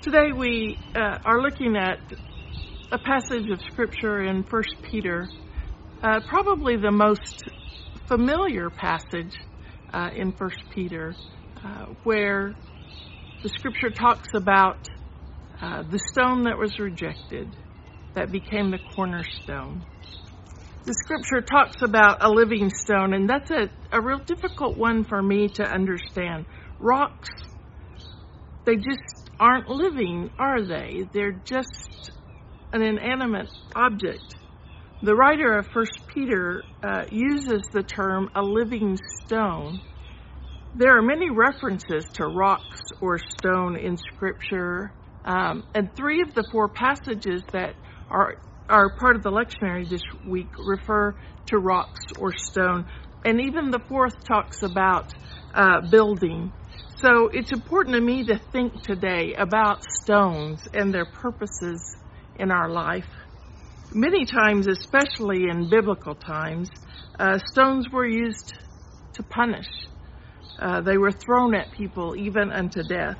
Today we are looking at a passage of Scripture in 1 Peter, probably the most familiar passage in 1 Peter, where the Scripture talks about the stone that was rejected, that became the cornerstone. The Scripture talks about a living stone, and that's a real difficult one for me to understand. Rocks, they just aren't living, are they? They're just an inanimate object. The writer of 1 Peter uses the term a living stone. There are many references to rocks or stone in Scripture, and 3 of the 4 passages that are part of the lectionary this week refer to rocks or stone, and even the 4th talks about building. So it's important to me to think today about stones and their purposes in our life. Many times, especially in biblical times, stones were used to punish. They were thrown at people even unto death.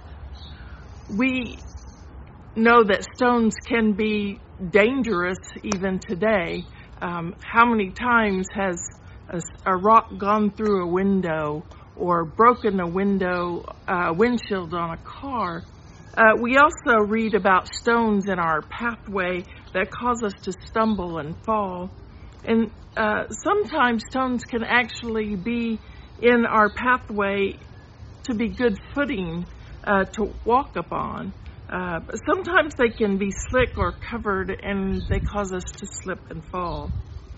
We know that stones can be dangerous even today. How many times has a rock gone through a window or broken a windshield on a car? We also read about stones in our pathway that cause us to stumble and fall. And sometimes stones can actually be in our pathway to be good footing to walk upon. But sometimes they can be slick or covered, and they cause us to slip and fall.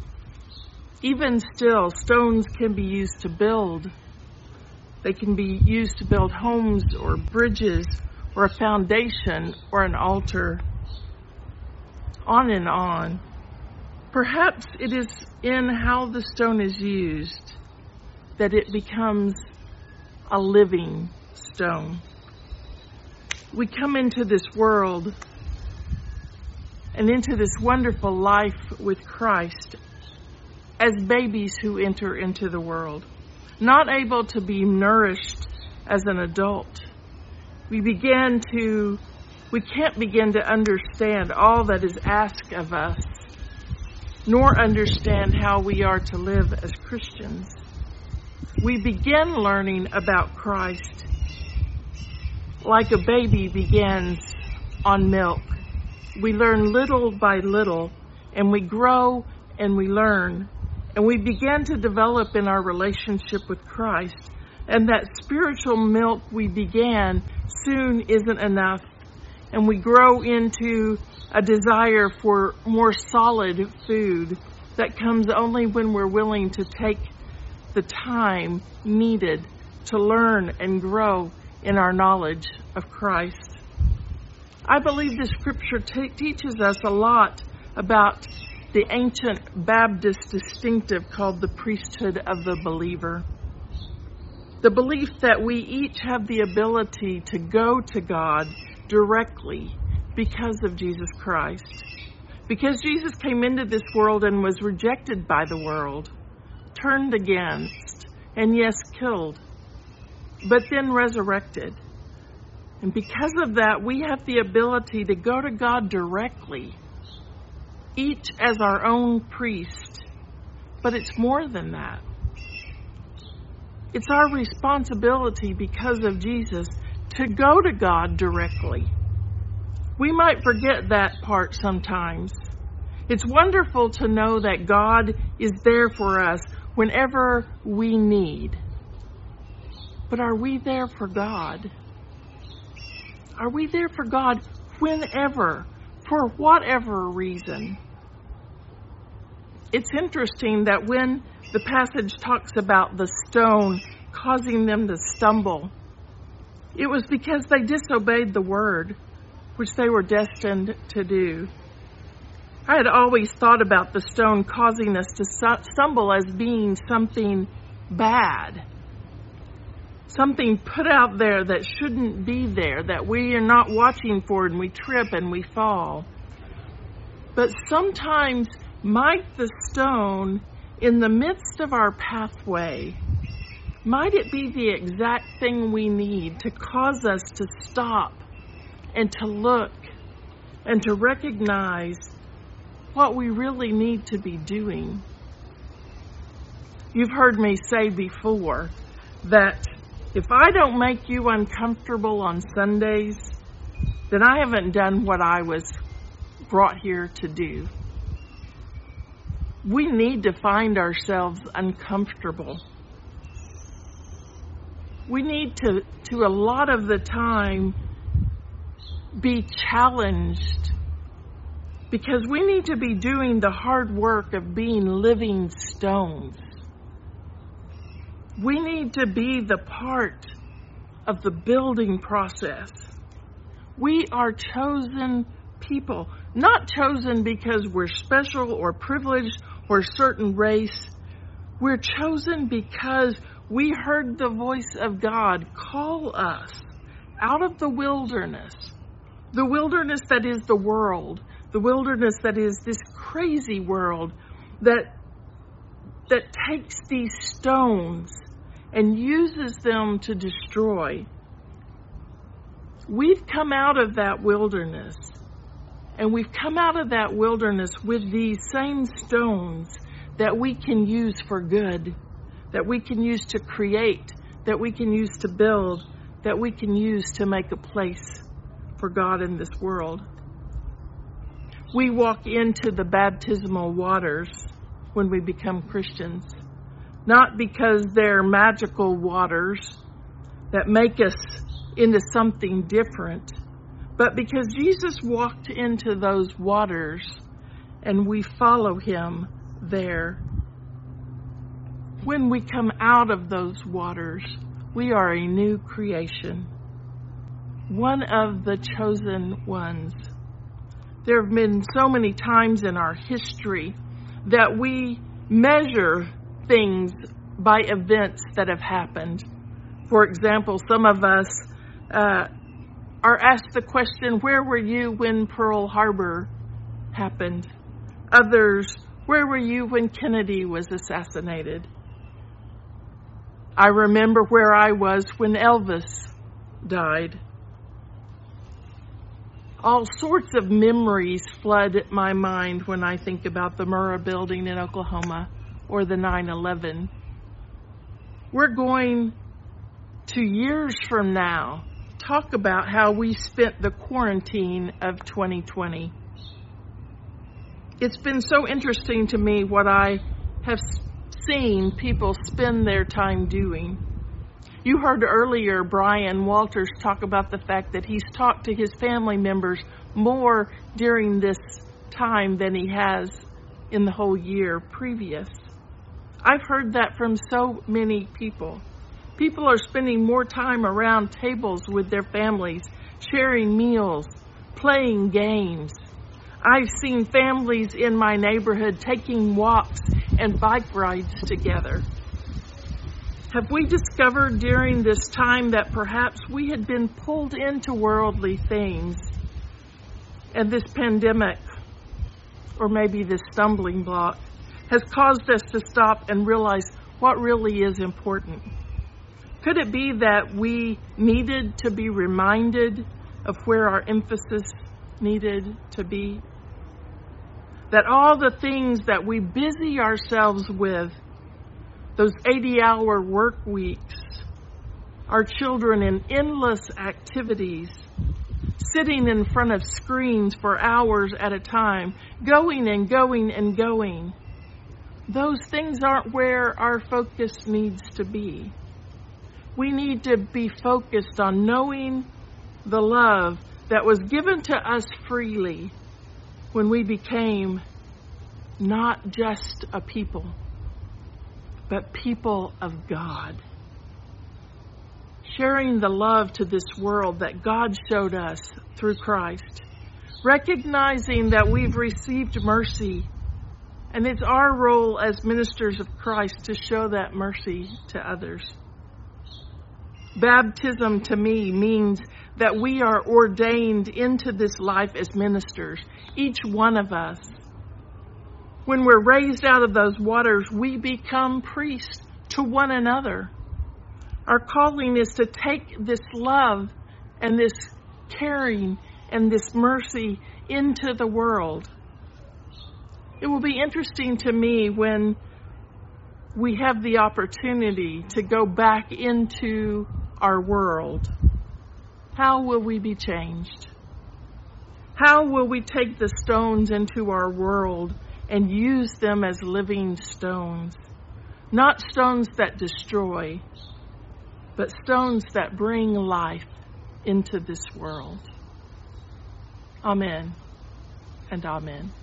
Even still, stones can be used to build. They can be used to build homes or bridges or a foundation or an altar. On and on. Perhaps it is in how the stone is used that it becomes a living stone. We come into this world and into this wonderful life with Christ as babies who enter into the world, not able to be nourished as an adult. We can't begin to understand all that is asked of us, nor understand how we are to live as Christians. We begin learning about Christ like a baby begins on milk. We learn little by little, and we grow and we learn, and we begin to develop in our relationship with Christ. And that spiritual milk we began soon isn't enough, and we grow into a desire for more solid food that comes only when we're willing to take the time needed to learn and grow in our knowledge of Christ. I believe the Scripture teaches us a lot about the ancient Baptist distinctive called the priesthood of the believer. The belief that we each have the ability to go to God directly because of Jesus Christ. Because Jesus came into this world and was rejected by the world, turned against, and yes, killed, but then resurrected. And because of that, we have the ability to go to God directly, each as our own priest. But it's more than that. It's our responsibility because of Jesus to go to God directly. We might forget that part sometimes. It's wonderful to know that God is there for us whenever we need. But are we there for God? Are we there for God whenever, for whatever reason? It's interesting that when the passage talks about the stone causing them to stumble, it was because they disobeyed the word, which they were destined to do. I had always thought about the stone causing us to stumble as being something bad, something put out there that shouldn't be there, that we are not watching for, and we trip and we fall. But sometimes might the stone in the midst of our pathway, might it be the exact thing we need to cause us to stop and to look and to recognize what we really need to be doing. You've heard me say before that if I don't make you uncomfortable on Sundays, then I haven't done what I was brought here to do. We need to find ourselves uncomfortable. We need to a lot of the time, be challenged, because we need to be doing the hard work of being living stones. We need to be the part of the building process. We are chosen people, not chosen because we're special or privileged or a certain race. We're chosen because we heard the voice of God call us out of the wilderness that is the world, the wilderness that is this crazy world that takes these stones and uses them to destroy. We've come out of that wilderness, and we've come out of that wilderness with these same stones that we can use for good, that we can use to create, that we can use to build, that we can use to make a place for God in this world. We walk into the baptismal waters when we become Christians, not because they're magical waters that make us into something different, but because Jesus walked into those waters and we follow him there. When we come out of those waters, we are a new creation, one of the chosen ones. There have been so many times in our history that we measure things by events that have happened. For example, some of us are asked the question, where were you when Pearl Harbor happened? Others, where were you when Kennedy was assassinated? I remember where I was when Elvis died. All sorts of memories flood my mind when I think about the Murrah building in Oklahoma or the 9/11. We're going to, years from now, talk about how we spent the quarantine of 2020. It's been so interesting to me what I have seen people spend their time doing. You heard earlier Brian Walters talk about the fact that he's talked to his family members more during this time than he has in the whole year previous. I've heard that from so many people. People are spending more time around tables with their families, sharing meals, playing games. I've seen families in my neighborhood taking walks and bike rides together. Have we discovered during this time that perhaps we had been pulled into worldly things, and this pandemic, or maybe this stumbling block, has caused us to stop and realize what really is important? Could it be that we needed to be reminded of where our emphasis needed to be? That all the things that we busy ourselves with, those 80-hour work weeks, our children in endless activities, sitting in front of screens for hours at a time, going and going and going, those things aren't where our focus needs to be. We need to be focused on knowing the love that was given to us freely when we became not just a people, but people of God. Sharing the love to this world that God showed us through Christ. Recognizing that we've received mercy, and it's our role as ministers of Christ to show that mercy to others. Baptism to me means that we are ordained into this life as ministers, each one of us. When we're raised out of those waters, we become priests to one another. Our calling is to take this love and this caring and this mercy into the world. It will be interesting to me when we have the opportunity to go back into our world. How will we be changed? How will we take the stones into our world and use them as living stones? Not stones that destroy, but stones that bring life into this world. Amen and amen.